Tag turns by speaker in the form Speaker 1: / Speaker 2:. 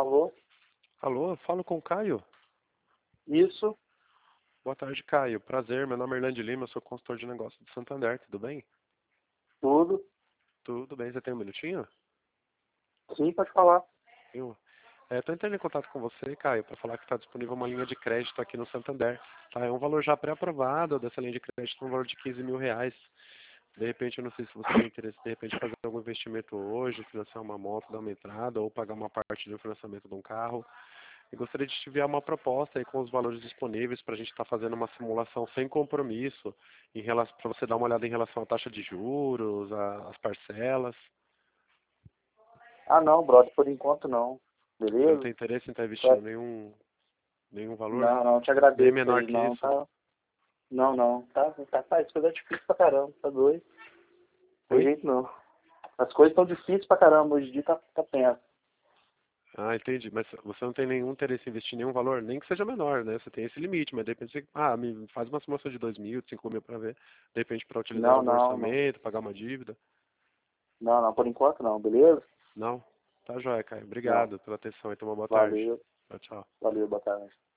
Speaker 1: Alô?
Speaker 2: Alô, falo com o Caio?
Speaker 1: Isso?
Speaker 2: Boa tarde, Caio. Prazer, meu nome é Orlando Lima, eu sou consultor de negócios de Santander, tudo bem?
Speaker 1: Tudo?
Speaker 2: Tudo bem, você tem um minutinho?
Speaker 1: Sim, pode falar.
Speaker 2: Eu estou entrando em contato com você, Caio, para falar que está disponível uma linha de crédito aqui no Santander. Tá? É um valor já pré-aprovado dessa linha de crédito, um valor de R$ 15.000. De repente, eu não sei se você tem interesse, de repente, fazer algum investimento hoje, financiar uma moto, dar uma entrada, ou pagar uma parte do financiamento de um carro. Eu gostaria de te enviar uma proposta aí com os valores disponíveis para a gente estar fazendo uma simulação sem compromisso, em relação, para você dar uma olhada em relação à taxa de juros, às parcelas.
Speaker 1: Ah, não, brother, por enquanto não.
Speaker 2: Você não tem
Speaker 1: Beleza?
Speaker 2: interesse em estar
Speaker 1: Só-
Speaker 2: investindo nenhum valor?
Speaker 1: Não, não, te
Speaker 2: Nem
Speaker 1: agradeço
Speaker 2: menor
Speaker 1: aí,
Speaker 2: que
Speaker 1: não,
Speaker 2: isso?
Speaker 1: tá? Não, não, tá, as coisas é difícil pra caramba, tá doido? Tem
Speaker 2: Oi?
Speaker 1: jeito não. As coisas estão difíceis pra caramba, hoje em dia tá tenso.
Speaker 2: Ah, entendi. Mas você não tem nenhum interesse em investir nenhum valor, nem que seja menor, né? Você tem esse limite, mas de repente você, me faz uma simulação de 2.000, de 5.000 para ver. De repente para utilizar
Speaker 1: Não,
Speaker 2: algum
Speaker 1: não, não.
Speaker 2: orçamento, pagar uma dívida.
Speaker 1: Não, não, por enquanto não, beleza?
Speaker 2: Não? Tá joia, Caio.
Speaker 1: Não.
Speaker 2: Obrigado pela atenção e tenha uma boa tarde.
Speaker 1: Valeu,
Speaker 2: Tchau, tchau.
Speaker 1: valeu, boa tarde.